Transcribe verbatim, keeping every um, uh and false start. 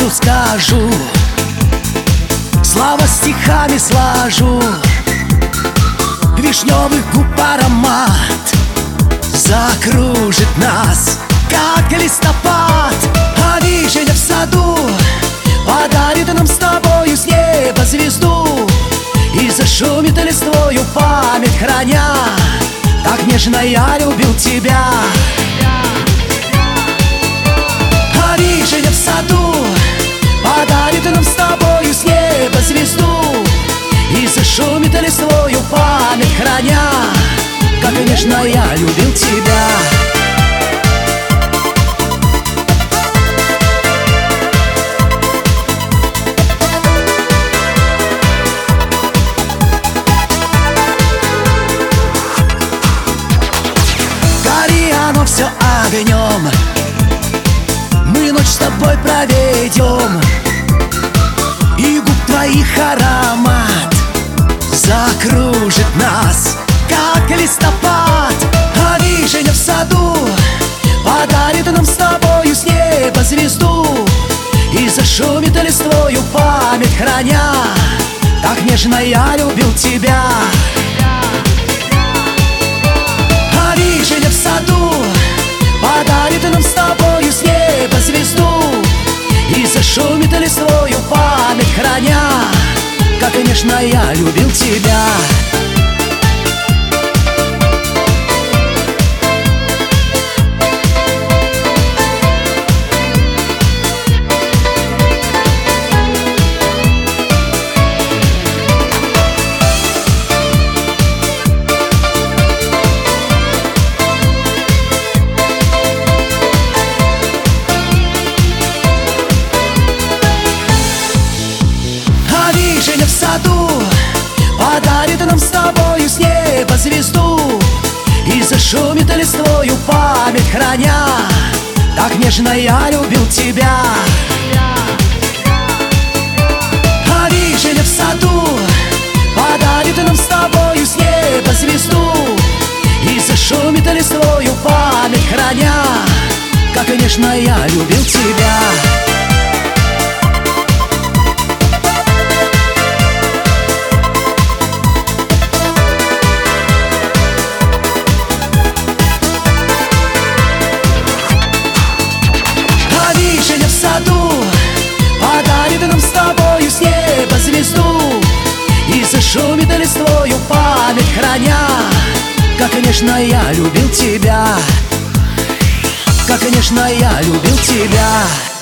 правду скажу, слова стихами сложу. Вишневых губ аромат закружит нас, как листопад. А вишня в саду подарит нам с тобою с неба звезду и зашумит листвою память храня. Так нежно я любил тебя. А вишня в саду подарит нам с тобою с неба звезду и зашумит листвою память храня. Как нежно я любил тебя. Гори оно все огнем, мы ночь с тобой проведем, и губ твоих аромат закружит нас, как листопад. А вишня в саду подарит нам с тобою с неба звезду и зашумит листвою память храня. Так нежно я любил тебя. А вишня в саду подарит нам с тобою с неба звезду и зашумит листвою память храня. Как нежно я любил тебя. Вишня в саду подарит нам с тобою с неба звезду и зашумит листвою память храня. Так нежно я любил тебя. А вишня в саду подарит нам с тобою с неба звезду и зашумит листвою память храня. Как нежно я любил тебя. Вишня в саду подарит нам с тобою с неба звезду и зашумит листвою память храня. Как нежно я любил тебя. Как нежно я любил тебя.